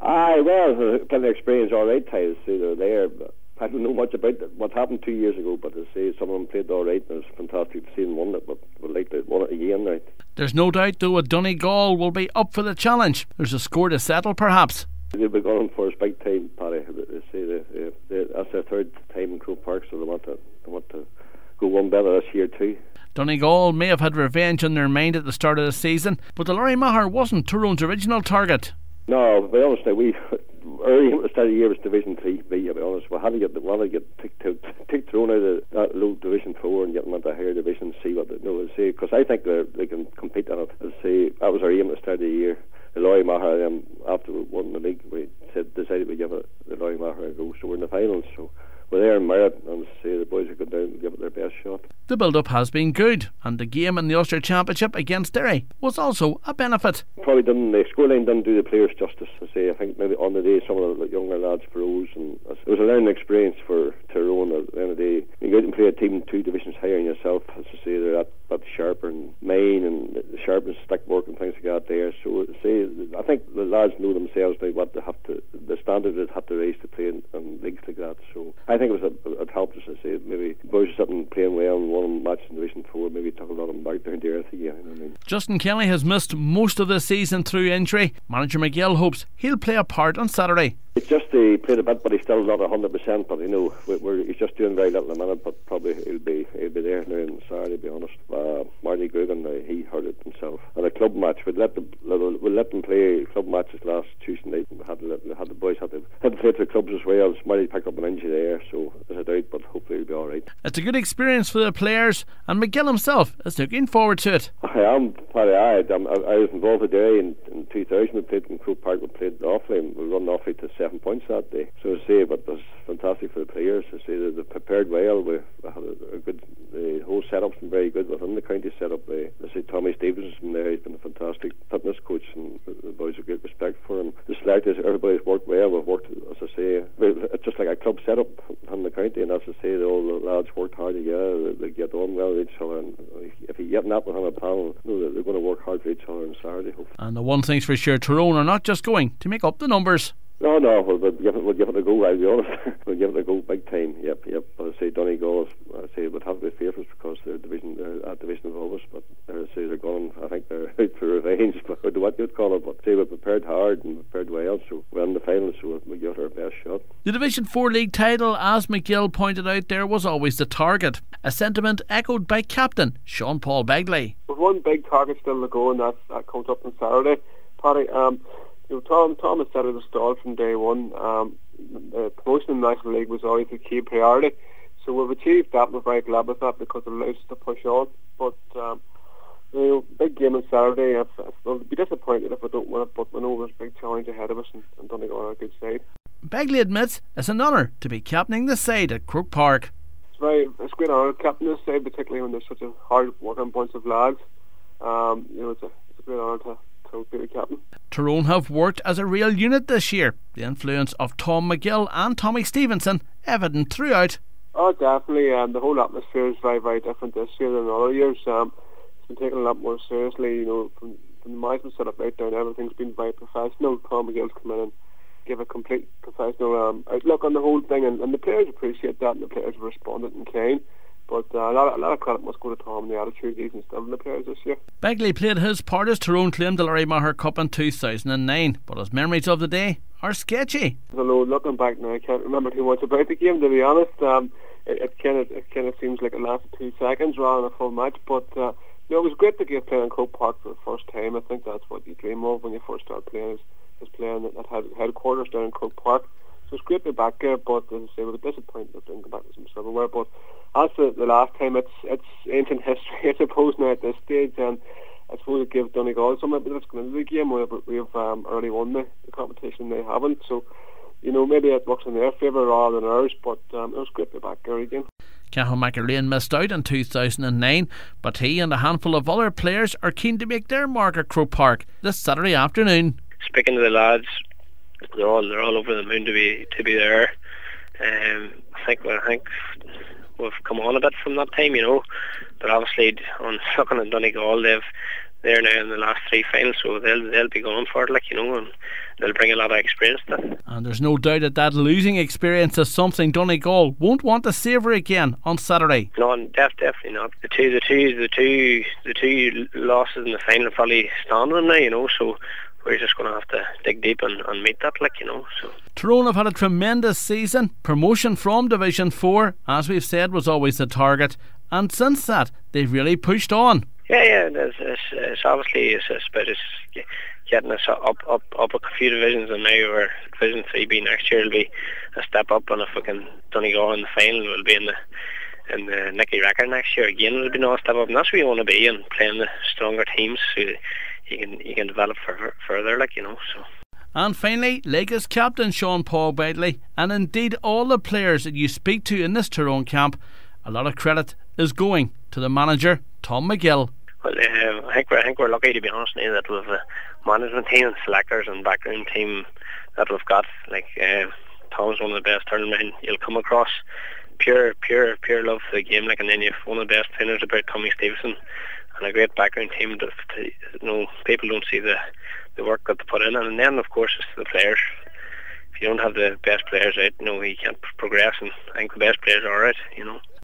Aye, well, plenty of experience, all right, ties. See, they're there. But I don't know much about what happened 2 years ago, but I say some of them played all right, and it's fantastic to see them won it, but we'd like to win it again now. There's no doubt, though, that Donegal will be up for the challenge. There's a score to settle, perhaps. They'll be going for a big time, Paddy. They say that's their third time in Croke Park, so they want to go one better this year too. Donegal may have had revenge on their mind at the start of the season, but the Larry Maher wasn't Tyrone's original target. No, to be honest, we early at the start of the year was Division 3B. To be honest, we had to get take Tyrone out of that low Division 4 and get them into higher Division C. What they know say, because I think they can compete on it. Say that was our aim at the start of the year. The Larry Maher, after we won the league, we decided we give the Larry Maher a go. So we're in the finals. So we're there in merit, and say the boys are going down and give it their best shot. The build-up has been good, and the game in the Ulster Championship against Derry was also a benefit. Probably the scoreline didn't do the players justice. I think maybe on the day some of the younger lads froze, and it was a learning experience for Tyrone. At the end of the day, you go out and play a team 2 divisions higher than yourself. As I say, they're that sharper and main and the sharpness, stick work and things like that there. So I think the lads know themselves now what they have to, the standard they have to raise to play in leagues like that. So I think it helped us. I say maybe boys are sitting playing well and won match in Division 4, maybe took a lot of them back down to earth again. You know what I mean? Justin Kelly has missed most of the season through injury. Manager McGill hopes he'll play a part on Saturday. It's just he played a bit, but he's still not 100%. But he's just doing very little a minute. But probably he'll be there now on Saturday. To be honest, Marty Grugan, he hurt it himself. And a club match, we let them play club matches last Tuesday night. The boys had to play for the clubs as well. Marty picked up an injury there, so there's a doubt, but hopefully he'll be all right. It's a good experience for the players, and McGill himself is looking forward to it. I am, Paddy. I was involved with Derry in 2000. We played in Croke Park. We played Offaly, and we run Offaly to 7 points that day. So I say, but it was fantastic for the players. I say they prepared well. We had a good. The whole setup's been very good within the county setup. I say Tommy Stevenson's been there. He's been a fantastic fitness coach, and the boys have great respect for him. The selectors, everybody's worked well. We've worked, as I say, it's just like a club setup in the county, and as I say, all the lads worked hard together. They get on well with each other, and if you get that on a panel, they're going to work hard for each other on Saturday, hopefully. And the one thing's for sure, Tyrone are not just going to make up the numbers. No, we'll give it a go, I'll be honest. We'll give it a go big time, yep. But I say Donegal, would have to be favourites because they're at division above us, but they're going, I think they're out for revenge, but what you'd call it, but say we're prepared hard and prepared well, so we're in the final, so we'll give it our best shot. The Division 4 league title, as McGill pointed out there, was always the target, a sentiment echoed by captain Sean Paul Begley. With one big target still to go, and that comes up on Saturday, Paddy. Tom has said at the start from day one, the promotion in the National League was always a key priority. So we've achieved that. We're very glad with that because it allows us to push on. But big game on Saturday. I'll be disappointed if I don't win it, but we know there's a big challenge ahead of us, and Donegal are a good side. Begley admits it's an honour to be captaining the side at Croke Park. It's a great honour to captain this side, particularly when there's such a hard working bunch of lads. It's a great honour to be the captain. Tyrone have worked as a real unit this year. The influence of Tom McGill and Tommy Stevenson evident throughout. Oh, definitely. The whole atmosphere is very, very different this year than other years. It's been taken a lot more seriously. From the management set up right down, everything's been very professional. Tom McGill's come in and give a complete professional outlook on the whole thing, and the players appreciate that, and the players have responded in kind. But a lot of credit must go to Tom and the attitude he's instilled in the players this year. Begley played his part as Tyrone claimed the Larry Maher Cup in 2009, but his memories of the day are sketchy. Although looking back now, I can't remember too much about the game, to be honest. It kind of seems like it lasted 2 seconds rather than a full match. But it was great to get playing in Croke Park for the first time. I think that's what you dream of when you first start playing, is playing at headquarters down in Croke Park. So it's great to be back there, but as I say, we're disappointed that didn't go back to some silverware. But as for the last time, it's ancient history, I suppose, now at this stage, and I suppose it gives Donegal some bit of skin into the game. We've already won the competition, they haven't, so maybe it works in their favour rather than ours, but it was great to be back there again. Cathal McElrain missed out in 2009, but he and a handful of other players are keen to make their mark at Croke Park this Saturday afternoon. Speaking to the lads, they're all over the moon to be there. I think we've come on a bit from that time, but obviously on looking at Donegal, they've they're now in the last 3 finals, so they'll be going for it, like, you know, and they'll bring a lot of experience to it. And there's no doubt that losing experience is something Donegal won't want to savour again on Saturday. No, definitely not. The two losses in the final probably stand on now, you know, so we're just going to have to dig deep and meet that, like, you know. So Tyrone have had a tremendous season. Promotion from Division 4, as we've said, was always the target, and since that they've really pushed on. Yeah, it's obviously it's about getting us up a few divisions, and now we're Division 3B next year will be a step up, and if we can Donegal in the final, we'll be in the Nicky record next year again. It'll be another step up, and that's where you want to be, and playing the stronger teams so you can develop further, like, you know. So. And finally, Lakers captain Sean Paul Begley, and indeed all the players that you speak to in this Tyrone camp, a lot of credit is going to the manager Tom McGill. Well, I think we're lucky, to be honest, now that we've a management team and selectors and background team that we've got. Like, Tom's one of the best tournament you'll come across. Pure love for the game, like, and then you've one of the best trainers about Tommy Stevenson, and a great background team. You know, people don't see the work that they put in, and then of course it's the players. If you don't have the best players out, you know, you can't progress, and I think the best players are out, you know.